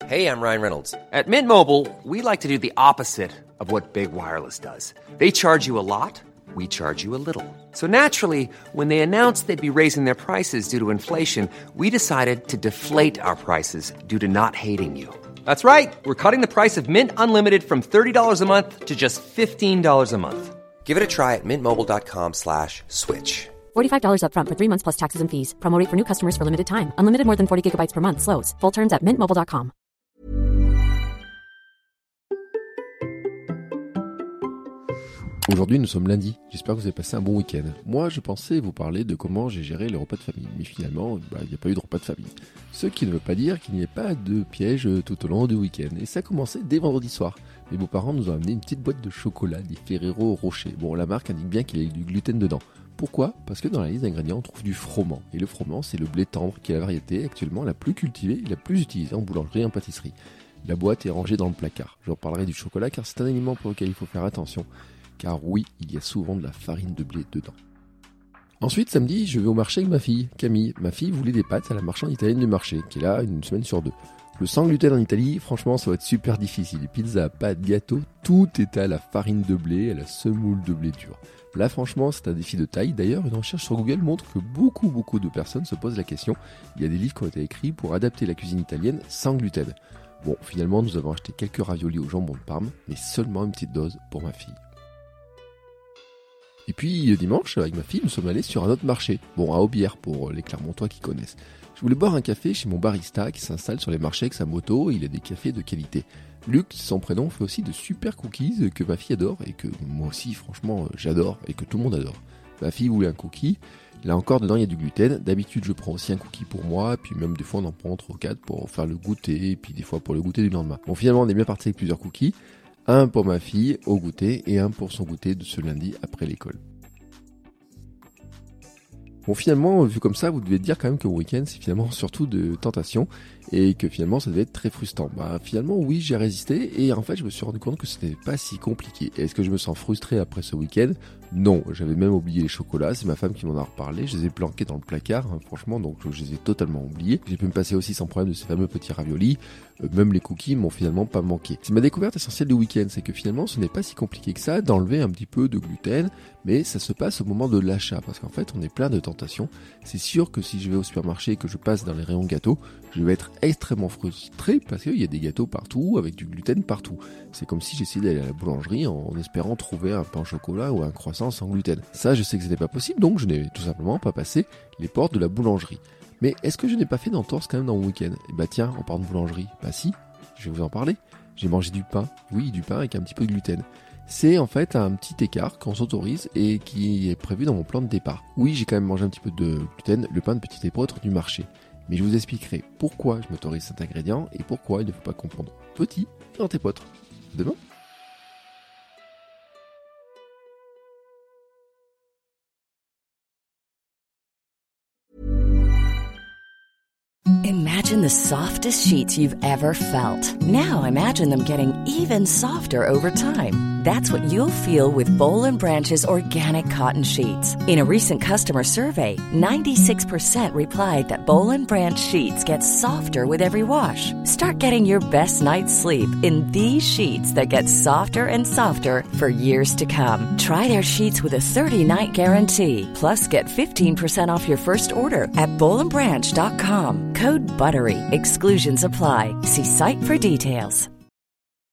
Hey, I'm Ryan Reynolds. At Mint Mobile, we like to do the opposite of what Big Wireless does. They charge you a lot, we charge you a little. So naturally, when they announced they'd be raising their prices due to inflation, we decided to deflate our prices due to not hating you. That's right. We're cutting the price of Mint Unlimited from $30 a month to just $15 a month. Give it a try at mintmobile.com/switch. $45 up front for 3 months plus taxes and fees. Promo rate for new customers for limited time. Unlimited more than 40 gigabytes per month. Slows full terms at mintmobile.com. Aujourd'hui, nous sommes lundi. J'espère que vous avez passé un bon week-end. Moi, je pensais vous parler de comment j'ai géré les repas de famille. Mais finalement, il n'y a pas eu de repas de famille. Ce qui ne veut pas dire qu'il n'y ait pas de piège tout au long du week-end. Et ça a commencé dès vendredi soir. Mes beaux-parents nous ont amené une petite boîte de chocolat, des Ferrero Rocher. Bon, la marque indique bien qu'il y a du gluten dedans. Pourquoi ? Parce que dans la liste d'ingrédients, on trouve du froment. Et le froment, c'est le blé tendre, qui est la variété actuellement la plus cultivée et la plus utilisée en boulangerie et en pâtisserie. La boîte est rangée dans le placard. Je reparlerai du chocolat car c'est un aliment pour lequel il faut faire attention. Car oui, il y a souvent de la farine de blé dedans. Ensuite, samedi, je vais au marché avec ma fille, Camille. Ma fille voulait des pâtes à la marchande italienne du marché, qui est là une semaine sur 2. Le sans gluten en Italie, franchement, ça va être super difficile. Les pizzas, pâtes, gâteaux, tout est à la farine de blé, à la semoule de blé dur. Là, franchement, c'est un défi de taille. D'ailleurs, une recherche sur Google montre que beaucoup de personnes se posent la question. Il y a des livres qui ont été écrits pour adapter la cuisine italienne sans gluten. Bon, finalement, nous avons acheté quelques raviolis au jambon de Parme, mais seulement une petite dose pour ma fille. Et puis dimanche, avec ma fille, nous sommes allés sur un autre marché, à Aubière pour les Clermontois qui connaissent. Je voulais boire un café chez mon barista qui s'installe sur les marchés avec sa moto, il a des cafés de qualité. Luc, son prénom, fait aussi de super cookies que ma fille adore et que moi aussi, franchement, j'adore et que tout le monde adore. Ma fille voulait un cookie, là encore dedans il y a du gluten, d'habitude je prends aussi un cookie pour moi, puis même des fois on en prend 3 ou 4 pour faire le goûter, et puis des fois pour le goûter du lendemain. Bon, finalement on est bien parti avec plusieurs cookies. Un pour ma fille au goûter et un pour son goûter de ce lundi après l'école. Bon, finalement, vu comme ça, vous devez dire quand même que le week-end, c'est finalement surtout de tentation et que finalement, ça devait être très frustrant. Finalement, oui, j'ai résisté et en fait, je me suis rendu compte que ce n'était pas si compliqué. Est-ce que je me sens frustré après ce week-end ? Non, j'avais même oublié les chocolats, c'est ma femme qui m'en a reparlé, je les ai planqués dans le placard, franchement, donc je les ai totalement oubliés. J'ai pu me passer aussi sans problème de ces fameux petits raviolis, même les cookies m'ont finalement pas manqué. C'est ma découverte essentielle du week-end, c'est que finalement ce n'est pas si compliqué que ça d'enlever un petit peu de gluten, mais ça se passe au moment de l'achat, parce qu'en fait on est plein de tentations. C'est sûr que si je vais au supermarché et que je passe dans les rayons gâteaux, je vais être extrêmement frustré parce qu'il y a des gâteaux partout, avec du gluten partout. C'est comme si j'essayais d'aller à la boulangerie en espérant trouver un pain au chocolat ou un croissant sans gluten. Ça, je sais que ce n'est pas possible, donc je n'ai tout simplement pas passé les portes de la boulangerie. Mais est-ce que je n'ai pas fait d'entorse quand même dans mon week-end ? Tiens, en parlant de boulangerie, si, je vais vous en parler. J'ai mangé du pain, oui, du pain avec un petit peu de gluten. C'est en fait un petit écart qu'on s'autorise et qui est prévu dans mon plan de départ. Oui, j'ai quand même mangé un petit peu de gluten, le pain de petit épeautre du marché. Mais je vous expliquerai pourquoi je m'autorise cet ingrédient et pourquoi il ne faut pas confondre petit et antépotre. Demain. Imagine the softest sheets you've ever felt. Now imagine them getting even softer over time. That's what you'll feel with Boll & Branch's organic cotton sheets. In a recent customer survey, 96% replied that Boll & Branch sheets get softer with every wash. Start getting your best night's sleep in these sheets that get softer and softer for years to come. Try their sheets with a 30-night guarantee. Plus, get 15% off your first order at bollandbranch.com. Code BUTTERY. Exclusions apply. See site for details.